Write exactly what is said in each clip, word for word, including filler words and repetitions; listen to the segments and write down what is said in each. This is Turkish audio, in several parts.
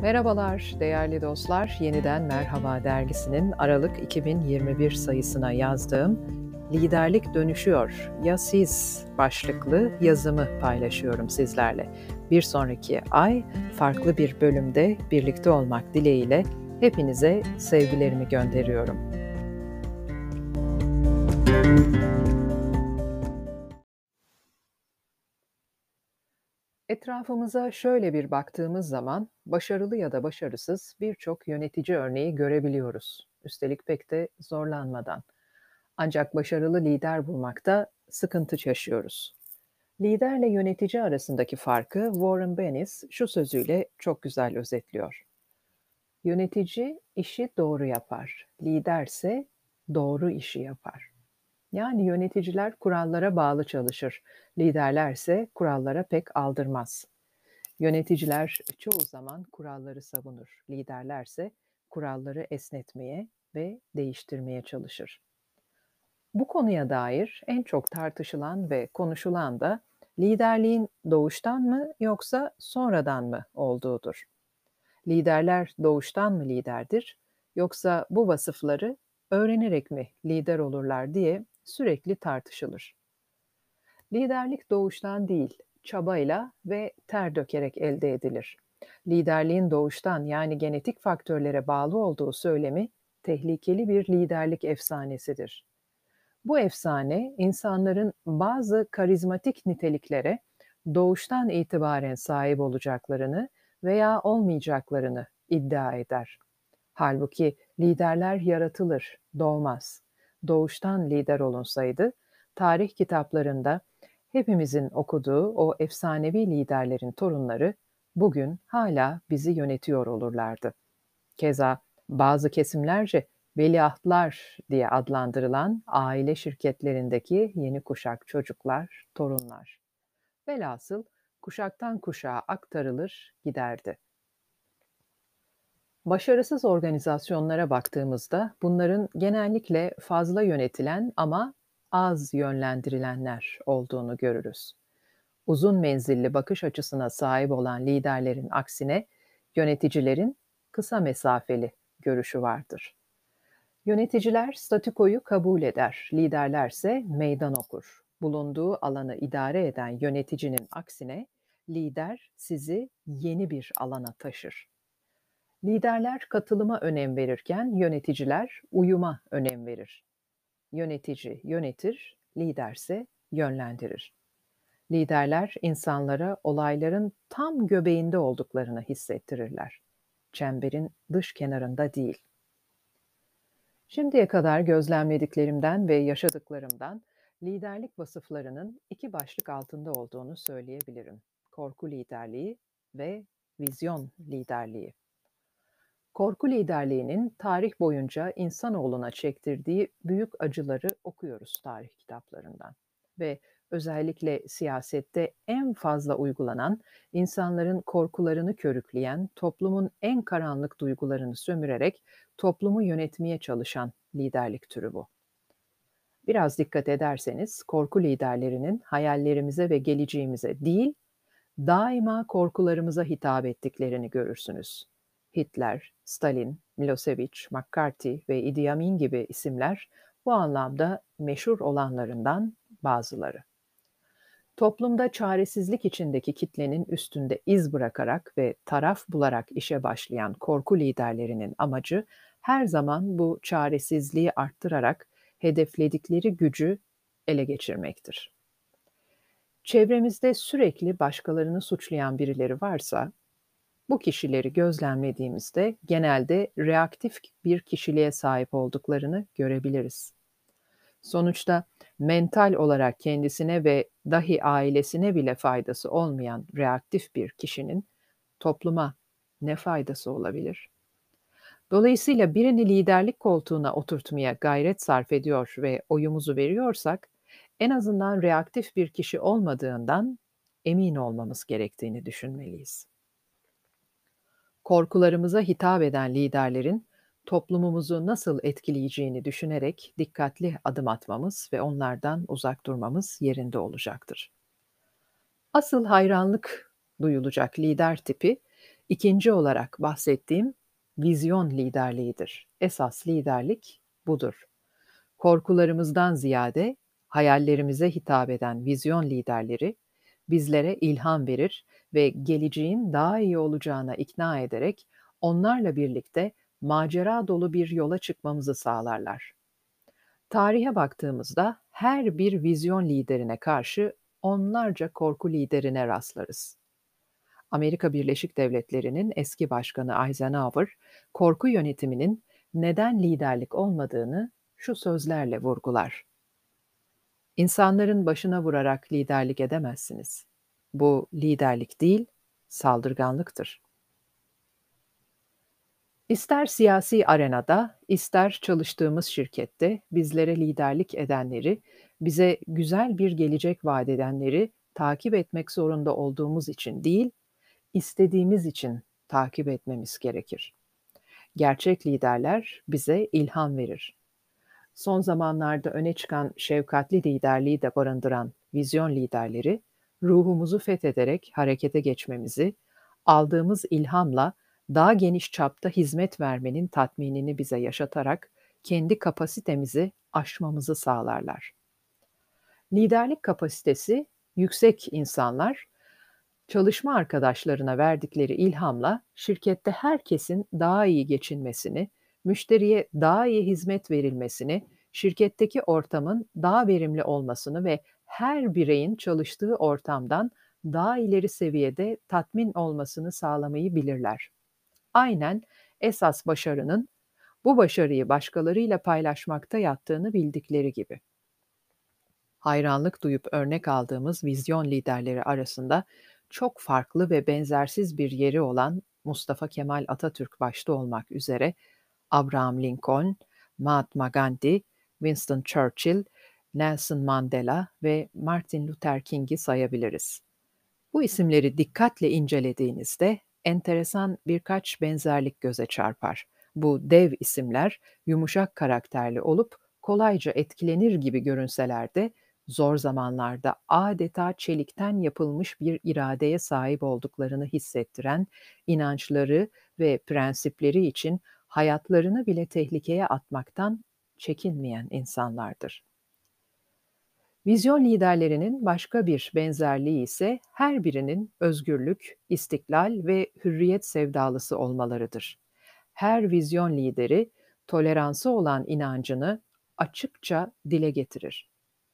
Merhabalar değerli dostlar, Yeniden Merhaba dergisinin Aralık iki bin yirmi bir sayısına yazdığım "Liderlik Dönüşüyor, Ya Siz?" başlıklı yazımı paylaşıyorum sizlerle. Bir sonraki ay farklı bir bölümde birlikte olmak dileğiyle hepinize sevgilerimi gönderiyorum. Etrafımıza şöyle bir baktığımız zaman başarılı ya da başarısız birçok yönetici örneği görebiliyoruz. Üstelik pek de zorlanmadan. Ancak başarılı lider bulmakta sıkıntı yaşıyoruz. Liderle yönetici arasındaki farkı Warren Bennis şu sözüyle çok güzel özetliyor. Yönetici işi doğru yapar, liderse doğru işi yapar. Yani yöneticiler kurallara bağlı çalışır, liderlerse kurallara pek aldırmaz. Yöneticiler çoğu zaman kuralları savunur, liderlerse kuralları esnetmeye ve değiştirmeye çalışır. Bu konuya dair en çok tartışılan ve konuşulan da liderliğin doğuştan mı yoksa sonradan mı olduğudur. Liderler doğuştan mı liderdir yoksa bu vasıfları öğrenerek mi lider olurlar diye sürekli tartışılır. Liderlik doğuştan değil, çabayla ve ter dökerek elde edilir. Liderliğin doğuştan yani genetik faktörlere bağlı olduğu söylemi tehlikeli bir liderlik efsanesidir. Bu efsane insanların bazı karizmatik niteliklere doğuştan itibaren sahip olacaklarını veya olmayacaklarını iddia eder. Halbuki liderler yaratılır, doğmaz. Doğuştan lider olunsaydı, tarih kitaplarında hepimizin okuduğu o efsanevi liderlerin torunları bugün hala bizi yönetiyor olurlardı. Keza bazı kesimlerce veliahtlar diye adlandırılan aile şirketlerindeki yeni kuşak çocuklar, torunlar. Velhasıl kuşaktan kuşağa aktarılır giderdi. Başarısız organizasyonlara baktığımızda bunların genellikle fazla yönetilen ama az yönlendirilenler olduğunu görürüz. Uzun menzilli bakış açısına sahip olan liderlerin aksine yöneticilerin kısa mesafeli görüşü vardır. Yöneticiler statükoyu kabul eder, liderlerse meydan okur. Bulunduğu alanı idare eden yöneticinin aksine lider sizi yeni bir alana taşır. Liderler katılıma önem verirken yöneticiler uyuma önem verir. Yönetici yönetir, liderse yönlendirir. Liderler insanlara olayların tam göbeğinde olduklarını hissettirirler. Çemberin dış kenarında değil. Şimdiye kadar gözlemlediklerimden ve yaşadıklarımdan liderlik vasıflarının iki başlık altında olduğunu söyleyebilirim. Korku liderliği ve vizyon liderliği. Korku liderliğinin tarih boyunca insanoğluna çektirdiği büyük acıları okuyoruz tarih kitaplarından. Ve özellikle siyasette en fazla uygulanan, insanların korkularını körükleyen, toplumun en karanlık duygularını sömürerek toplumu yönetmeye çalışan liderlik türü bu. Biraz dikkat ederseniz korku liderlerinin hayallerimize ve geleceğimize değil, daima korkularımıza hitap ettiklerini görürsünüz. Hitler, Stalin, Milosevic, McCarthy ve Idi Amin gibi isimler bu anlamda meşhur olanlarından bazıları. Toplumda çaresizlik içindeki kitlenin üstünde iz bırakarak ve taraf bularak işe başlayan korku liderlerinin amacı her zaman bu çaresizliği arttırarak hedefledikleri gücü ele geçirmektir. Çevremizde sürekli başkalarını suçlayan birileri varsa, bu kişileri gözlemlediğimizde genelde reaktif bir kişiliğe sahip olduklarını görebiliriz. Sonuçta mental olarak kendisine ve dahi ailesine bile faydası olmayan reaktif bir kişinin topluma ne faydası olabilir? Dolayısıyla birini liderlik koltuğuna oturtmaya gayret sarf ediyor ve oyumuzu veriyorsak, en azından reaktif bir kişi olmadığından emin olmamız gerektiğini düşünmeliyiz. Korkularımıza hitap eden liderlerin toplumumuzu nasıl etkileyeceğini düşünerek dikkatli adım atmamız ve onlardan uzak durmamız yerinde olacaktır. Asıl hayranlık duyulacak lider tipi, İkinci olarak bahsettiğim vizyon liderliğidir. Esas liderlik budur. Korkularımızdan ziyade hayallerimize hitap eden vizyon liderleri bizlere ilham verir ve geleceğin daha iyi olacağına ikna ederek onlarla birlikte macera dolu bir yola çıkmamızı sağlarlar. Tarihe baktığımızda her bir vizyon liderine karşı onlarca korku liderine rastlarız. Amerika Birleşik Devletleri'nin eski başkanı Eisenhower, korku yönetiminin neden liderlik olmadığını şu sözlerle vurgular. İnsanların başına vurarak liderlik edemezsiniz. Bu liderlik değil, saldırganlıktır. İster siyasi arenada, ister çalıştığımız şirkette bizlere liderlik edenleri, bize güzel bir gelecek vaat edenleri takip etmek zorunda olduğumuz için değil, istediğimiz için takip etmemiz gerekir. Gerçek liderler bize ilham verir. Son zamanlarda öne çıkan şefkatli liderliği de barındıran vizyon liderleri, ruhumuzu fethederek harekete geçmemizi, aldığımız ilhamla daha geniş çapta hizmet vermenin tatminini bize yaşatarak kendi kapasitemizi aşmamızı sağlarlar. Liderlik kapasitesi yüksek insanlar, çalışma arkadaşlarına verdikleri ilhamla şirkette herkesin daha iyi geçinmesini, müşteriye daha iyi hizmet verilmesini, şirketteki ortamın daha verimli olmasını ve her bireyin çalıştığı ortamdan daha ileri seviyede tatmin olmasını sağlamayı bilirler. Aynen esas başarının bu başarıyı başkalarıyla paylaşmakta yattığını bildikleri gibi. Hayranlık duyup örnek aldığımız vizyon liderleri arasında çok farklı ve benzersiz bir yeri olan Mustafa Kemal Atatürk başta olmak üzere Abraham Lincoln, Mahatma Gandhi, Winston Churchill, Nelson Mandela ve Martin Luther King'i sayabiliriz. Bu isimleri dikkatle incelediğinizde enteresan birkaç benzerlik göze çarpar. Bu dev isimler yumuşak karakterli olup kolayca etkilenir gibi görünseler de zor zamanlarda adeta çelikten yapılmış bir iradeye sahip olduklarını hissettiren inançları ve prensipleri için hayatlarını bile tehlikeye atmaktan çekinmeyen insanlardır. Vizyon liderlerinin başka bir benzerliği ise her birinin özgürlük, istiklal ve hürriyet sevdalısı olmalarıdır. Her vizyon lideri toleransı olan inancını açıkça dile getirir.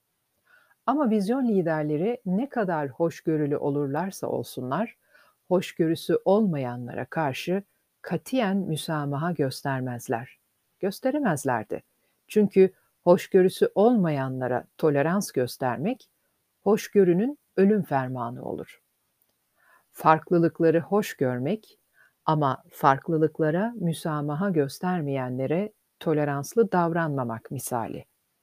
Ama vizyon liderleri ne kadar hoşgörülü olurlarsa olsunlar, hoşgörüsü olmayanlara karşı katiyen müsamaha göstermezler. Gösteremezlerdi. Çünkü hoşgörüsü olmayanlara tolerans göstermek, hoşgörünün ölüm fermanı olur. Farklılıkları hoş görmek ama farklılıklara müsamaha göstermeyenlere toleranslı davranmamak misali.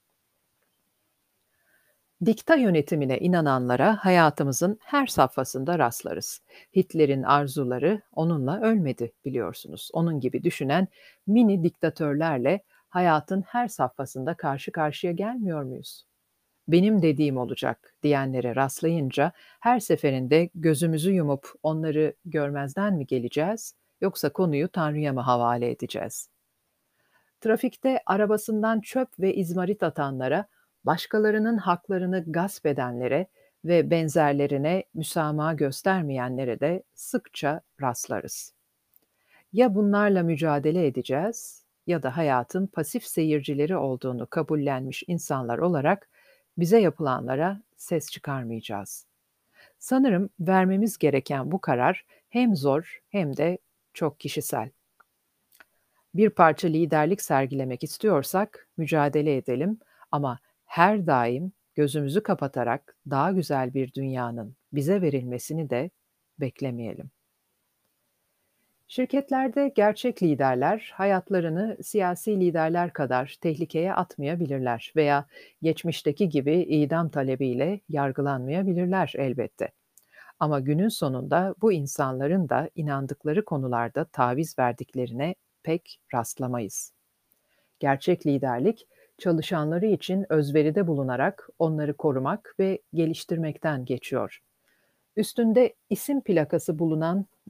Dikta yönetimine inananlara hayatımızın her safhasında rastlarız. Hitler'in arzuları onunla ölmedi biliyorsunuz. Onun gibi düşünen mini diktatörlerle hayatın her safhasında karşı karşıya gelmiyor muyuz? Benim dediğim olacak diyenlere rastlayınca her seferinde gözümüzü yumup onları görmezden mi geleceğiz yoksa konuyu Tanrı'ya mı havale edeceğiz? Trafikte arabasından çöp ve izmarit atanlara, başkalarının haklarını gasp edenlere ve benzerlerine müsamaha göstermeyenlere de sıkça rastlarız. Ya bunlarla mücadele edeceğiz ya da hayatın pasif seyircileri olduğunu kabullenmiş insanlar olarak bize yapılanlara ses çıkarmayacağız. Sanırım vermemiz gereken bu karar hem zor hem de çok kişisel. Bir parça liderlik sergilemek istiyorsak mücadele edelim ama her daim gözümüzü kapatarak daha güzel bir dünyanın bize verilmesini de beklemeyelim. Şirketlerde gerçek liderler hayatlarını siyasi liderler kadar tehlikeye atmayabilirler veya geçmişteki gibi idam talebiyle yargılanmayabilirler elbette. Ama günün sonunda bu insanların da inandıkları konularda taviz verdiklerine pek rastlamayız. Gerçek liderlik, çalışanları için özveride bulunarak onları korumak ve geliştirmekten geçiyor. Üstünde isim plakası bulunan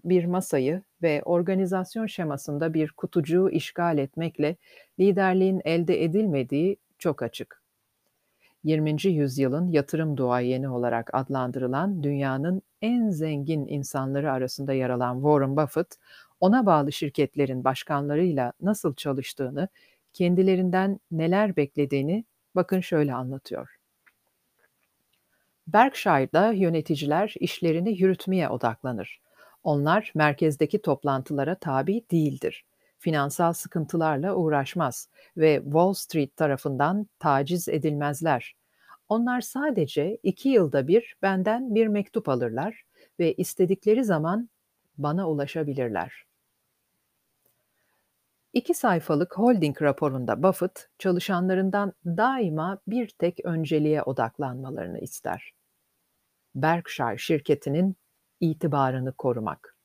bir masayı ve organizasyon şemasında bir kutucuğu işgal etmekle liderliğin elde edilmediği çok açık. yirminci yüzyılın yatırım duayeni olarak adlandırılan dünyanın en zengin insanları arasında yer alan Warren Buffett, ona bağlı şirketlerin başkanlarıyla nasıl çalıştığını, kendilerinden neler beklediğini bakın şöyle anlatıyor. Berkshire'da yöneticiler işlerini yürütmeye odaklanır. Onlar merkezdeki toplantılara tabi değildir. Finansal sıkıntılarla uğraşmaz ve Wall Street tarafından taciz edilmezler. Onlar sadece iki yılda bir benden bir mektup alırlar ve istedikleri zaman bana ulaşabilirler. İki sayfalık holding raporunda Buffett, çalışanlarından daima bir tek önceliğe odaklanmalarını ister. Berkshire şirketinin itibarını korumak.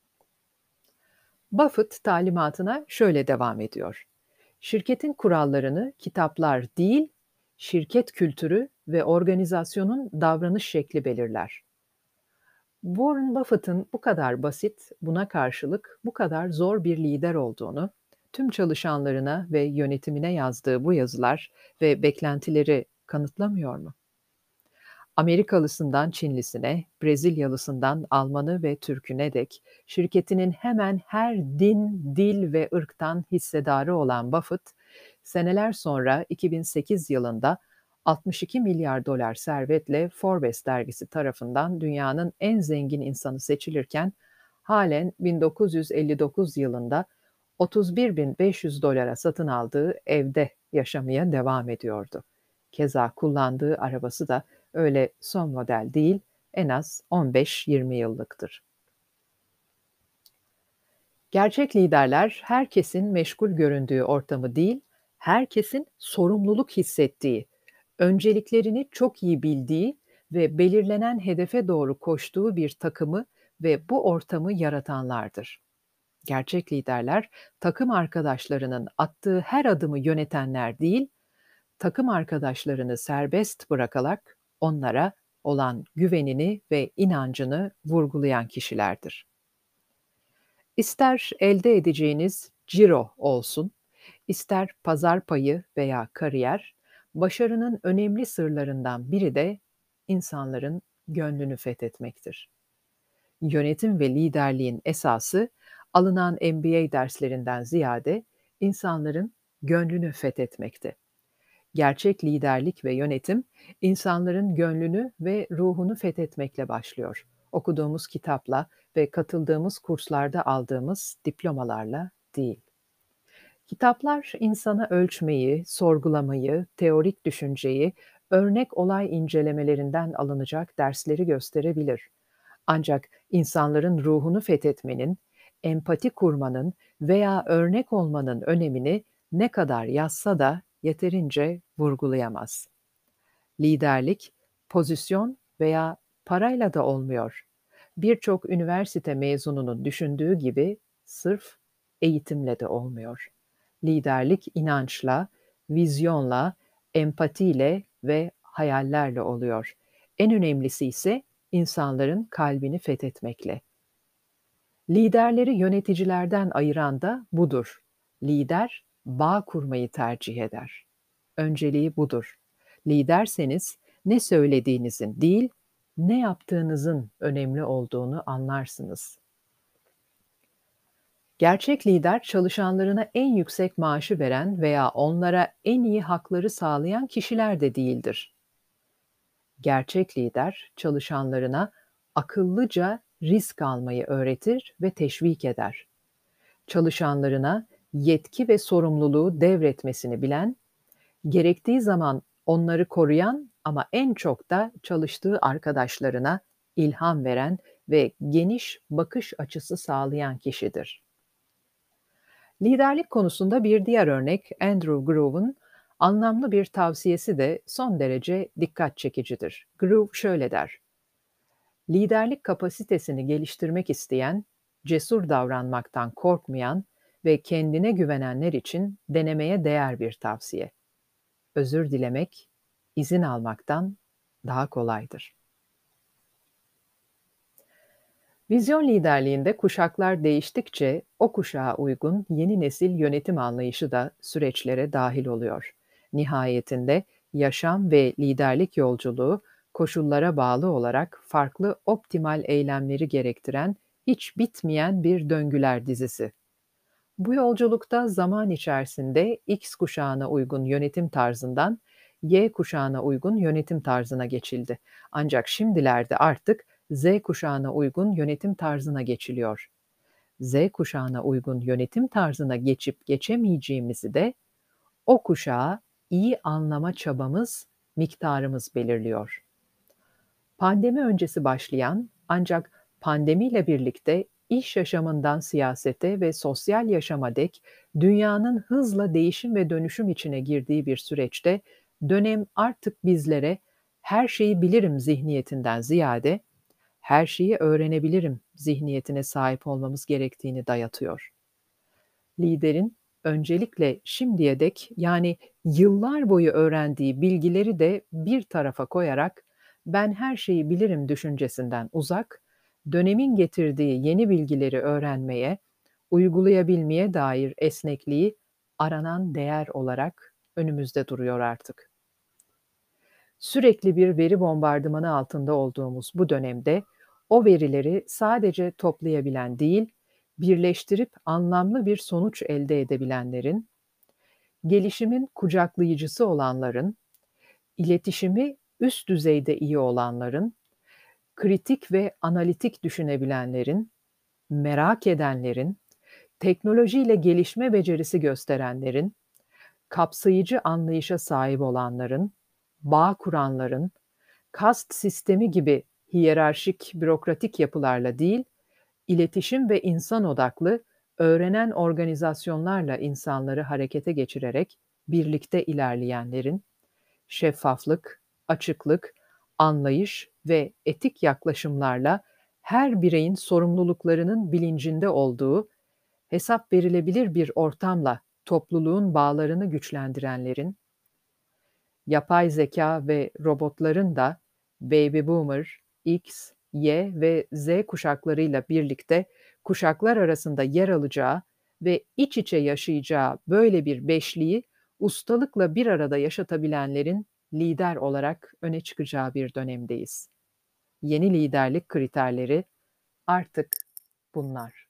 Buffett talimatına şöyle devam ediyor. Şirketin kurallarını kitaplar değil, şirket kültürü ve organizasyonun davranış şekli belirler. Warren Buffett'ın bu kadar basit, buna karşılık bu kadar zor bir lider olduğunu, tüm çalışanlarına ve yönetimine yazdığı bu yazılar ve beklentileri kanıtlamıyor mu? Amerikalısından Çinlisine, Brezilyalısından Almanı ve Türküne dek şirketinin hemen her din, dil ve ırktan hissedarı olan Buffett, seneler sonra iki bin sekiz yılında altmış iki milyar dolar servetle Forbes dergisi tarafından dünyanın en zengin insanı seçilirken, halen bin dokuz yüz elli dokuz yılında otuz bir bin beş yüz dolara satın aldığı evde yaşamaya devam ediyordu. Keza kullandığı arabası da öyle son model değil, en az on beş yirmi yıllıktır. Gerçek liderler herkesin meşgul göründüğü ortamı değil, herkesin sorumluluk hissettiği, önceliklerini çok iyi bildiği ve belirlenen hedefe doğru koştuğu bir takımı ve bu ortamı yaratanlardır. Gerçek liderler, takım arkadaşlarının attığı her adımı yönetenler değil, takım arkadaşlarını serbest bırakarak onlara olan güvenini ve inancını vurgulayan kişilerdir. İster elde edeceğiniz ciro olsun, ister pazar payı veya kariyer, başarının önemli sırlarından biri de insanların gönlünü fethetmektir. Yönetim ve liderliğin esası, alınan M B A derslerinden ziyade insanların gönlünü fethetmekte. Gerçek liderlik ve yönetim, insanların gönlünü ve ruhunu fethetmekle başlıyor. Okuduğumuz kitapla ve katıldığımız kurslarda aldığımız diplomalarla değil. Kitaplar insana ölçmeyi, sorgulamayı, teorik düşünceyi, örnek olay incelemelerinden alınacak dersleri gösterebilir. Ancak insanların ruhunu fethetmenin, empati kurmanın veya örnek olmanın önemini ne kadar yazsa da yeterince vurgulayamaz. Liderlik, pozisyon veya parayla da olmuyor. Birçok üniversite mezununun düşündüğü gibi sırf eğitimle de olmuyor. Liderlik inançla, vizyonla, empatiyle ve hayallerle oluyor. En önemlisi ise insanların kalbini fethetmekle. Liderleri yöneticilerden ayıran da budur. Lider, bağ kurmayı tercih eder. Önceliği budur. Liderseniz ne söylediğinizin değil, ne yaptığınızın önemli olduğunu anlarsınız. Gerçek lider, çalışanlarına en yüksek maaşı veren veya onlara en iyi hakları sağlayan kişiler de değildir. Gerçek lider, çalışanlarına akıllıca risk almayı öğretir ve teşvik eder. Çalışanlarına yetki ve sorumluluğu devretmesini bilen, gerektiği zaman onları koruyan ama en çok da çalıştığı arkadaşlarına ilham veren ve geniş bakış açısı sağlayan kişidir. Liderlik konusunda bir diğer örnek Andrew Grove'un anlamlı bir tavsiyesi de son derece dikkat çekicidir. Grove şöyle der: liderlik kapasitesini geliştirmek isteyen, cesur davranmaktan korkmayan ve kendine güvenenler için denemeye değer bir tavsiye. Özür dilemek, izin almaktan daha kolaydır. Vizyon liderliğinde kuşaklar değiştikçe o kuşağa uygun yeni nesil yönetim anlayışı da süreçlere dahil oluyor. Nihayetinde yaşam ve liderlik yolculuğu koşullara bağlı olarak farklı optimal eylemleri gerektiren hiç bitmeyen bir döngüler dizisi. Bu yolculukta zaman içerisinde X kuşağına uygun yönetim tarzından Y kuşağına uygun yönetim tarzına geçildi. Ancak şimdilerde artık Z kuşağına uygun yönetim tarzına geçiliyor. Z kuşağına uygun yönetim tarzına geçip geçemeyeceğimizi de o kuşağı iyi anlama çabamız, miktarımız belirliyor. Pandemi öncesi başlayan ancak pandemiyle birlikte iş yaşamından siyasete ve sosyal yaşama dek dünyanın hızla değişim ve dönüşüm içine girdiği bir süreçte dönem artık bizlere her şeyi bilirim zihniyetinden ziyade her şeyi öğrenebilirim zihniyetine sahip olmamız gerektiğini dayatıyor. Liderin öncelikle şimdiye dek yani yıllar boyu öğrendiği bilgileri de bir tarafa koyarak ben her şeyi bilirim düşüncesinden uzak, dönemin getirdiği yeni bilgileri öğrenmeye, uygulayabilmeye dair esnekliği aranan değer olarak önümüzde duruyor artık. Sürekli bir veri bombardımanı altında olduğumuz bu dönemde o verileri sadece toplayabilen değil, birleştirip anlamlı bir sonuç elde edebilenlerin, gelişimin kucaklayıcısı olanların, iletişimi üst düzeyde iyi olanların, kritik ve analitik düşünebilenlerin, merak edenlerin, teknolojiyle gelişme becerisi gösterenlerin, kapsayıcı anlayışa sahip olanların, bağ kuranların, kast sistemi gibi hiyerarşik, bürokratik yapılarla değil, iletişim ve insan odaklı, öğrenen organizasyonlarla insanları harekete geçirerek birlikte ilerleyenlerin, şeffaflık, açıklık, anlayış ve etik yaklaşımlarla her bireyin sorumluluklarının bilincinde olduğu, hesap verilebilir bir ortamla topluluğun bağlarını güçlendirenlerin, yapay zeka ve robotların da Baby Boomer, X, Y ve Z kuşaklarıyla birlikte kuşaklar arasında yer alacağı ve iç içe yaşayacağı böyle bir beşliği ustalıkla bir arada yaşatabilenlerin lider olarak öne çıkacağı bir dönemdeyiz. Yeni liderlik kriterleri artık bunlar.